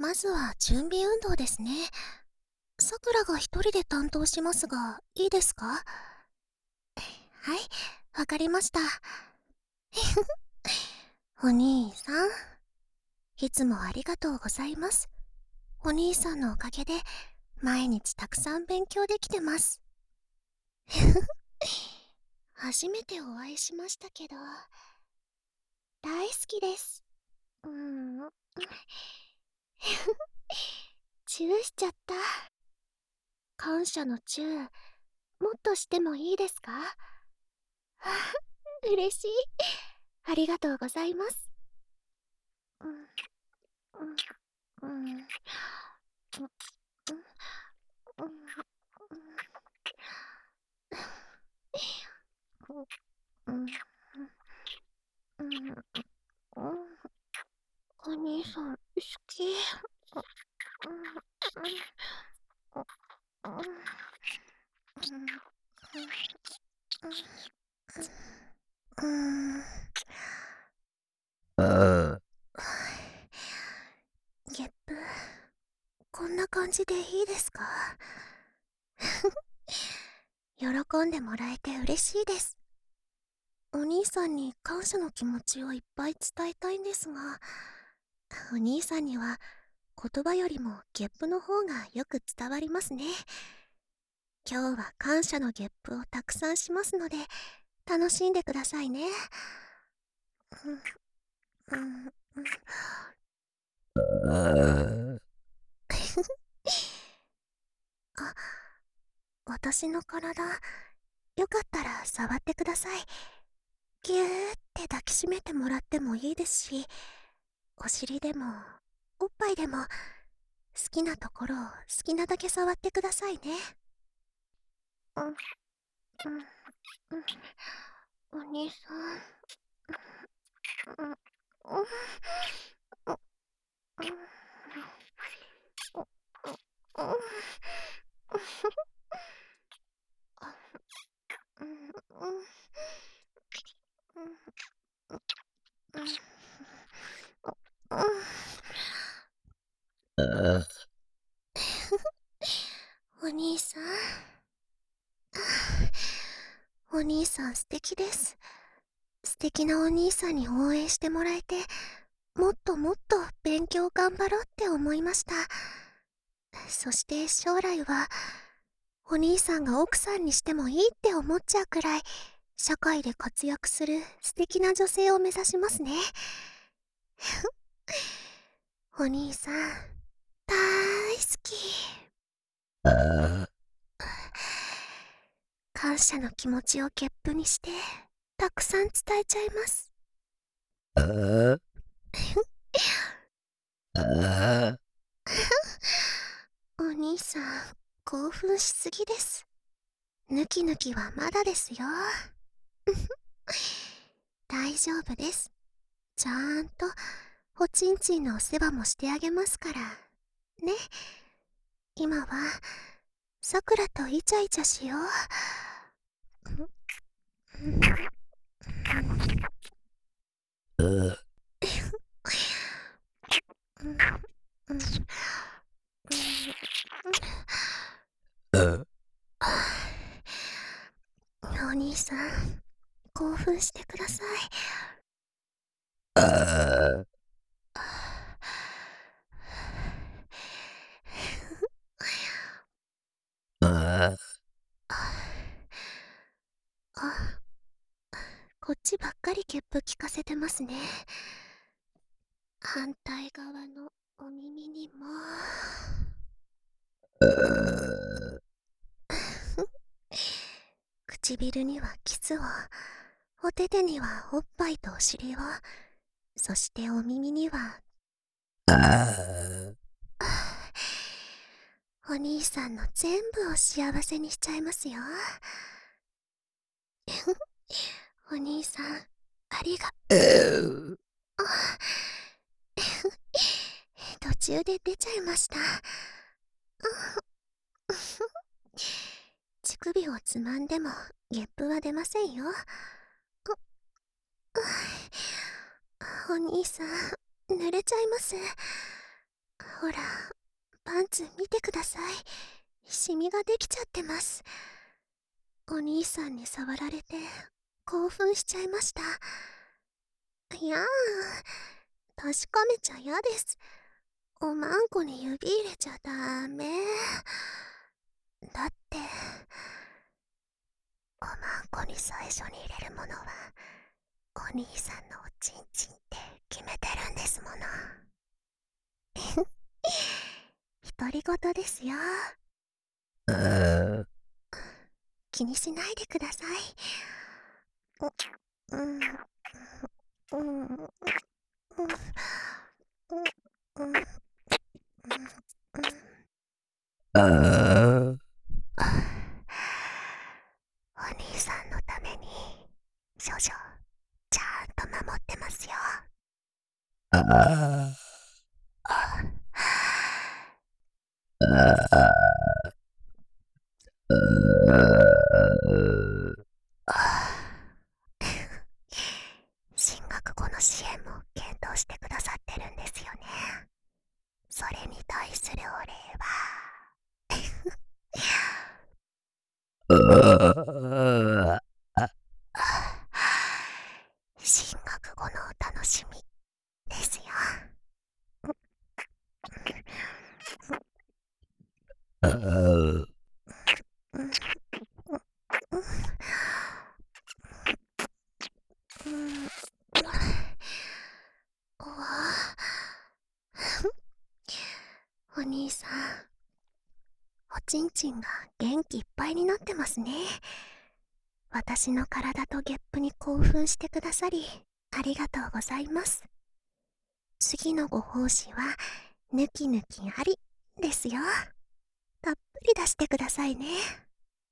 まずは準備運動ですね。さくらが一人で担当しますが、いいですか？はい、わかりました。お兄さん、いつもありがとうございます。お兄さんのおかげで、毎日たくさん勉強できてます。初めてお会いしましたけど、大好きです。チューしちゃった。感謝のチュー、もっとしてもいいですか？嬉しい。ありがとうございます。うん、うん、うん、うん、うん、うん、うん、お兄さん、好き。うん。ゲップ、こんな感じでいいですか？喜んでもらえて嬉しいです。お兄さんに感謝の気持ちをいっぱい伝えたいんですが、お兄さんには言葉よりもゲップの方がよく伝わりますね。今日は感謝のゲップをたくさんしますので、楽しんでくださいね。うんうんうんあ、私の体、よかったら触ってください。ぎゅーって抱きしめてもらってもいいですし、お尻でも、おっぱいでも、好きなところを好きなだけ触ってくださいね。うん、うん、うん。お兄さん、うん、うん、うん、うん、うん、うん、うん、うん、お兄さん。お兄さん素敵です。素敵なお兄さんに応援してもらえて、もっともっと勉強頑張ろうって思いました。そして将来は、お兄さんが奥さんにしてもいいって思っちゃうくらい、社会で活躍する素敵な女性を目指しますね。お兄さん、大好き。感謝の気持ちをゲップにして、たくさん伝えちゃいます。お兄さん、興奮しすぎです。ぬきぬきはまだですよ。大丈夫です。ちゃんとおちんちんのお世話もしてあげますから。ね。今は、さくらとイチャイチャしよう。お兄さん、興奮してください。あ、こっちばっかりゲップ聞かせてますね。反対側のお耳にも。唇にはキスを、お手手にはおっぱいとお尻を、そしてお耳には、お兄さんの全部を幸せにしちゃいますよ。お兄さん、ありが、途中で出ちゃいました。乳首をつまんでもゲップは出ませんよ。お兄さん、濡れちゃいます。 ほら、パンツ見てください。シミができちゃってます。お兄さんに触られて興奮しちゃいました。いやー、確かめちゃ嫌です。おまんこに指入れちゃダメ。だって、おまんこに最初に入れるものは、お兄さんのおちんちんって決めてるんですもの。独り言ですよ。気にしないでください。うん、うん、うん、うん、うん、うん、お兄さんのために、少々、ちゃんと守ってますよ。進学後の支援も検討してくださってるんですよね。それに対するお礼は進学後のお楽しみですよ。うん、うん、おお兄さん、おちんちんが元気いっぱいになってますね。私の体とゲップに興奮してくださり、ありがとうございます。次のご奉仕は、ぬきぬきありですよ。たっぷり出してくださいね。